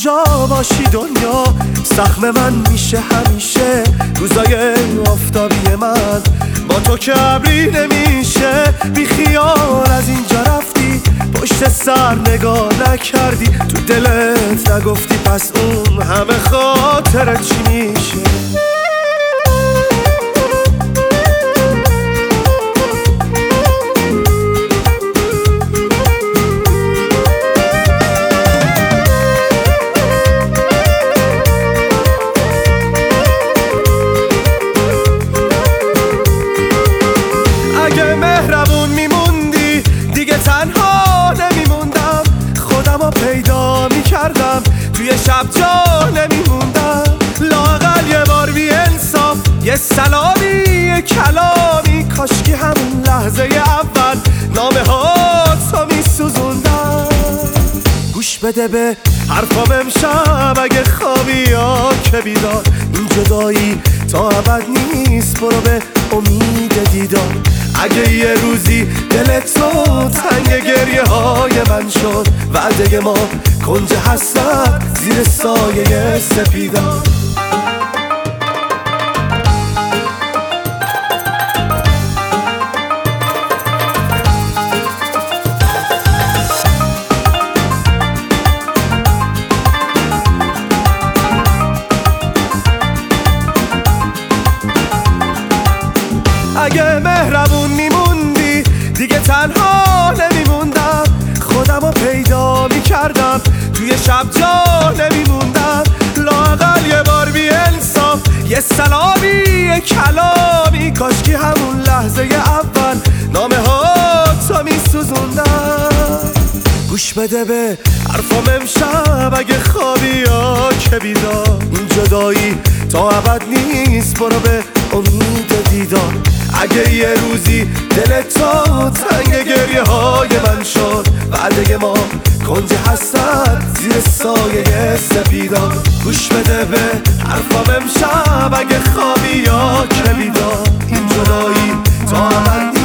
کجا باشی دنیا زخم من میشه همیشه. روزای آفتابی من با تو که ابری نمیشه. بی خیال از اینجا رفتی، پشت سر نگاه نکردی، تو دلت نگفتی پس اون همه خاطرت چی میشه. اگه مهربون میموندی دیگه تنها نمیموندم. خودمو پیدا میکردم، توی شب جا نمیموندم. لااقل یه بار بی انصاف، یه سلامی یه کلامی، کاشکی همون لحظه اول نامه ها تو میسوزوندم. گوش بده به حرفام امشب اگه خوابی یا که بیدار. این جدایی تا ابد نیست، برو به امید دیدار. اگه یه روزی دلت تو تنگ گریه های من شد، وعده ما کنج حسرت زیر سایه سپیدار. اگه مهربون میموندی دیگه تنها نمیموندم. خودمو پیدا میکردم، توی شب جا نمیموندم. لااقل یه بار بی انصاف، یه سلامی یه کلامی، کاشکی همون لحظه اول نامه ها تو میسوزوندم. گوش بده به حرفام امشب اگه خوابی یا که بیدار. این جدایی تا ابد نیست، برو به امید دیدار. اگه یه روزی دلت تو تنگ گریه های من شد، وعده ما کنج حسرت زیر سایه سپیدار. گوش بده به حرفام امشب اگه خوابی یا که بیدار. این جدایی تا ابد